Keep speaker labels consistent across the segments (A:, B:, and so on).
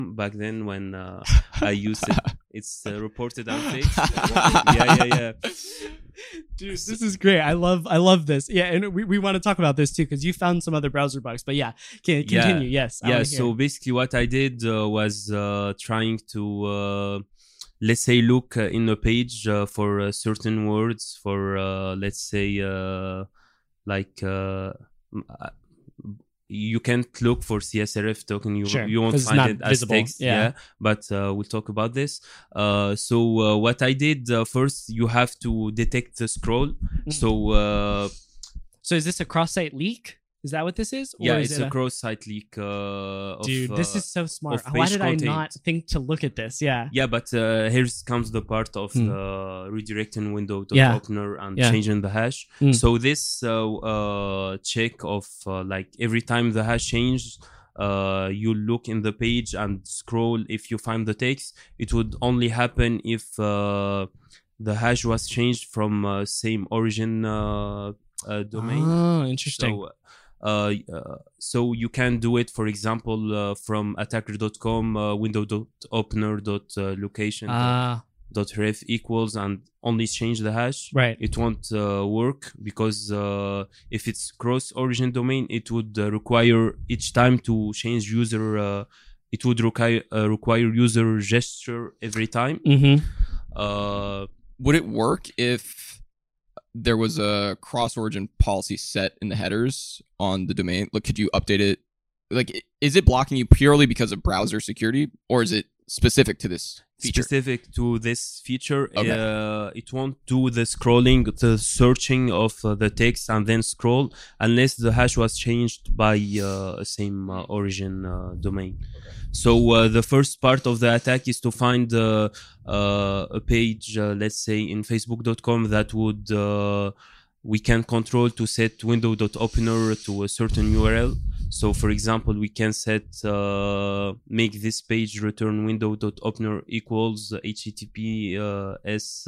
A: back then when I used it. It's reported on fake. Yeah.
B: Dude, this is great. I love this. Yeah, and we want to talk about this too because you found some other browser bugs. But yeah, continue. Yes.
A: Yeah. So basically, what I did was trying to let's say look in a page for certain words for let's say like. You can't look for CSRF token. You won't find it as visible. Text. Yeah. But we'll talk about this. So what I did first, you have to detect the scroll. So
B: is this a cross-site leak? Is that what this is?
A: Or yeah, it's a cross-site leak.
B: Dude, this is so smart. Why did I not think to look at this? Yeah.
A: Yeah, but here comes the part of the redirecting window.opener and changing the hash. So this check of like every time the hash changes, you look in the page and scroll. If you find the text, it would only happen if the hash was changed from same origin domain.
B: Oh, interesting.
A: So you can do it, for example, from attacker.com window.opener.location.ref equals and only change the hash.
B: Right.
A: It won't work because if it's cross origin domain, it would require each time to change user. It would require user gesture every time.
C: Would it work if there was a cross-origin policy set in the headers on the domain? Like, could you update it? Like, is it blocking you purely because of browser security, or is it specific to this feature?
A: Specific to this feature.
C: Okay.
A: It won't do the scrolling, the searching of the text and then scroll unless the hash was changed by same origin domain. So the first part of the attack is to find a page, let's say in facebook.com that would we can control to set window.opener to a certain URL. So for example, we can set make this page return window.opener equals https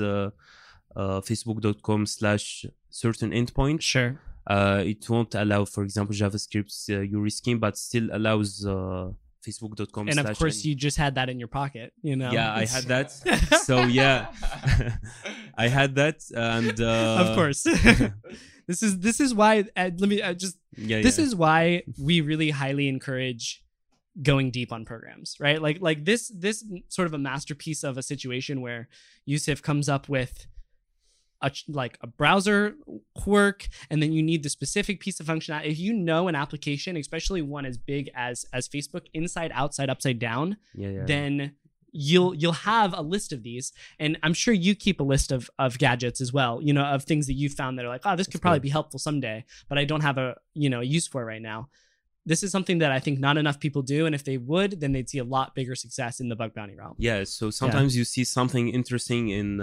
A: facebook.com/certain endpoint.
B: Sure.
A: It won't allow, for example, JavaScript's URI scheme, but still allows facebook.com.
B: And of course, you just had that in your pocket, you know?
A: Yeah, I had that. So yeah, I had that. And
B: of course. This is why this is why we really highly encourage going deep on programs, right? Like this sort of a masterpiece of a situation where Yusuf comes up with a browser quirk, and then you need the specific piece of functionality. If you know an application, especially one as big as Facebook, inside, outside, upside down, then you'll have a list of these. And I'm sure you keep a list of gadgets as well, you know, of things that you found that are like, oh, this could probably be helpful someday, but I don't have a use for it right now. This is something that I think not enough people do, and if they would, then they'd see a lot bigger success in the bug bounty realm.
A: Yeah, so sometimes you see something interesting in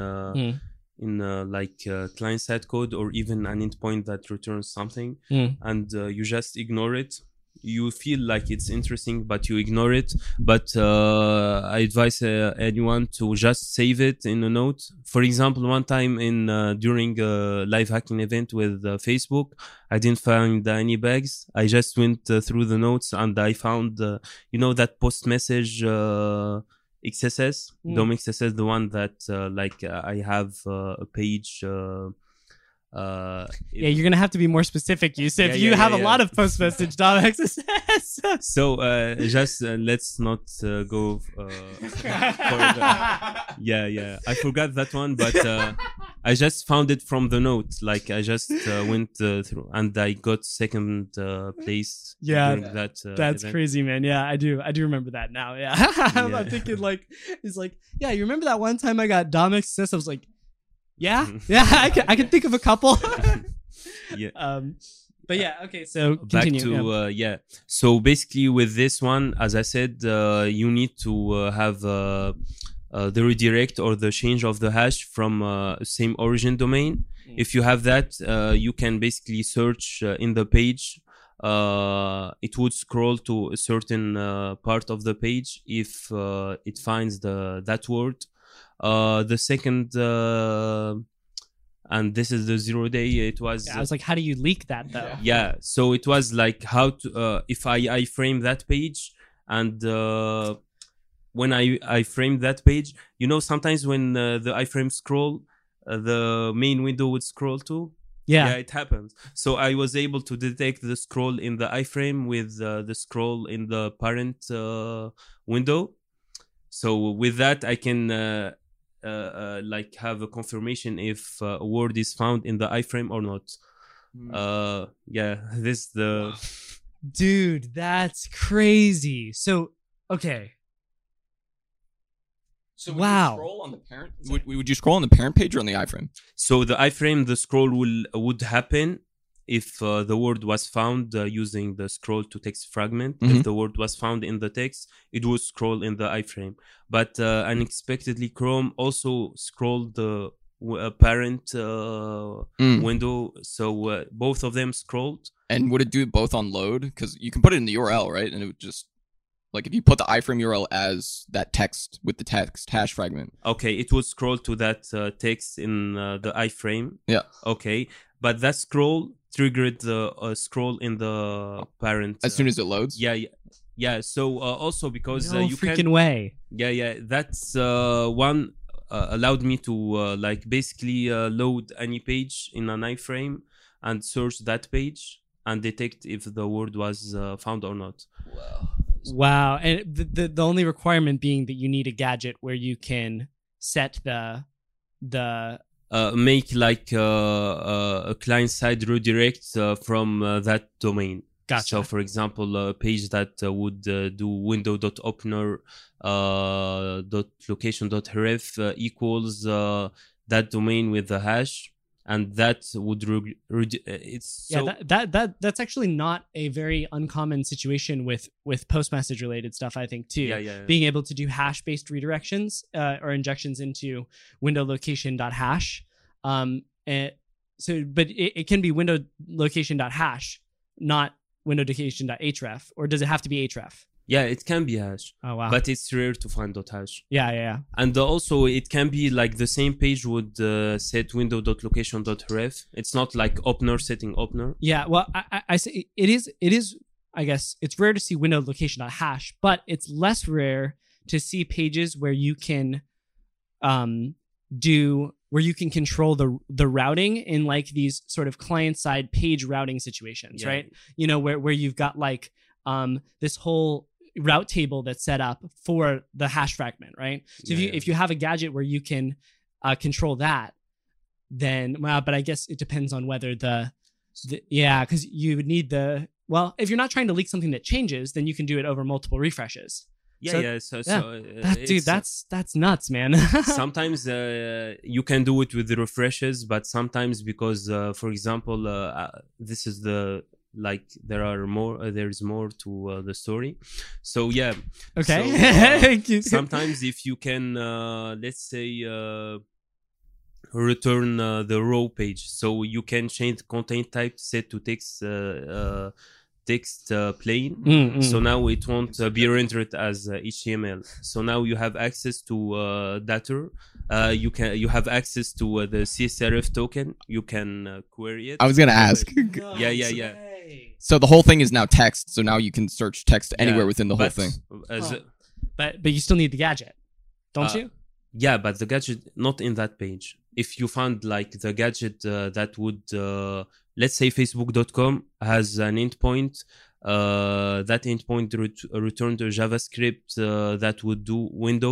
A: client-side code or even an endpoint that returns something, and you just ignore it. You feel like it's interesting, but you ignore it. But I advise anyone to just save it in a note. For example, one time during a live hacking event with Facebook, I didn't find any bugs. I just went through the notes and I found, that post message XSS, DOM XSS, the one that I have a page.
B: You're gonna have to be more specific, Yusuf. You have a lot of post message DOM XSS.
A: So just let's not go I forgot that one, but I just found it from the note. Like I just went through and I got second place. During that
B: that's
A: event.
B: crazy, man. Yeah, I do remember that now. Yeah. I'm thinking he's like, yeah, you remember that one time I got DOM XSS? I was like, yeah, I can think of a couple. But yeah, okay, so continue.
A: Back to, So basically with this one, as I said, you need to have the redirect or the change of the hash from same origin domain. If you have that, you can basically search in the page. It would scroll to a certain part of the page if it finds that word. The second, and this is the 0 day. It was.
B: I was like, how do you leak that though?
A: Yeah. So it was like how to if I frame that page and when I framed that page, sometimes when the iframe scroll, the main window would scroll too.
B: Yeah,
A: it happens. So I was able to detect the scroll in the iframe with the scroll in the parent window. So with that, I can like have a confirmation if a word is found in the iframe or not. This the
B: dude, that's crazy. So okay.
C: So would you scroll on the parent? Would you scroll on the parent page or on the iframe?
A: So the iframe, the scroll would happen if the word was found using the scroll to text fragment. If the word was found in the text, it would scroll in the iframe. But unexpectedly, Chrome also scrolled the parent window. So both of them scrolled.
C: And would it do it both on load? Because you can put it in the URL, right? And it would just... Like if you put the iframe URL as that text with the text hash fragment.
A: Okay, it would scroll to that text in the iframe.
C: Yeah.
A: Okay, but that scroll triggered the scroll in the parent.
C: As soon as it loads?
A: Yeah. So also because
B: no
A: you
B: freaking
A: can...
B: way.
A: Yeah. That's one allowed me to like basically load any page in an iframe and search that page and detect if the word was found or not.
B: Wow. And the only requirement being that you need a gadget where you can set the
A: make like a client-side redirect from that domain.
B: Gotcha.
A: So, for example, a page that would do window.opener.location.href equals that domain with the hash. And that would
B: that's actually not a very uncommon situation with post message related stuff, I think, too.
A: Yeah.
B: Being able to do hash based redirections or injections into window location.hash. But it can be window location.hash, not window location.href, or does it have to be href?
A: Yeah, it can be hash.
B: Oh, wow.
A: But it's rare to find .hash.
B: Yeah. And
A: also, it can be like the same page would set window.location.href. It's not like opener setting opener.
B: Yeah, well, I say it is. I guess it's rare to see window location.hash, but it's less rare to see pages where you can control the routing in like these sort of client-side page routing situations, right? Where you've got like this whole route table that's set up for the hash fragment, right? So if you have a gadget where you can control that, then but I guess it depends on whether because you would need if you're not trying to leak something that changes, then you can do it over multiple refreshes. That's nuts, man.
A: Sometimes you can do it with the refreshes, but sometimes because for example this is there's more to the story. So
B: okay.
A: So, sometimes if you can let's say return the row page, so you can change the content type set to text plain. So now it won't be rendered as HTML. So now you have access to data. You have access to the CSRF token. You can query it.
C: I was gonna ask.
A: Yeah.
C: So the whole thing is now text. So now you can search text anywhere within the whole thing.
B: But you still need the gadget, don't you?
A: Yeah, but the gadget not in that page. If you found like the gadget that would, let's say Facebook.com has an endpoint, that endpoint returned a JavaScript that would do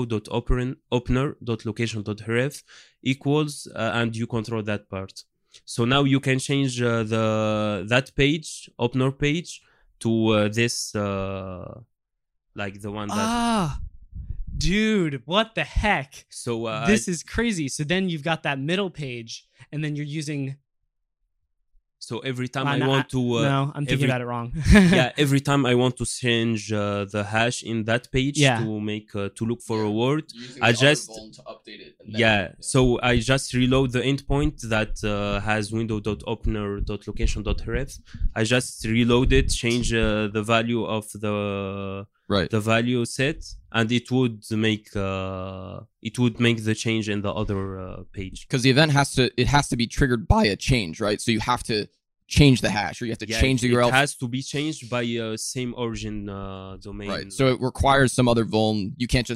A: window.opener.location.href equals, and you control that part. So now you can change that page, opener page, to this, like the one that...
B: Dude, what the heck?
A: So
B: this is crazy. So then you've got that middle page, and then you're using...
A: So every time I want to...
B: no, I'm thinking about it wrong.
A: Yeah, every time I want to change the hash in that page to make to look for a word, I just...
C: to update it.
A: So I just reload the endpoint that has window.opener.location.href. I just reload it, change the value of the value set, and it would make the change in the other page.
C: Because the event has to be triggered by a change, right? So you have to change the hash, or you have to change the URL.
A: It has to be changed by same origin domain.
C: Right. So it requires some other vuln. You can't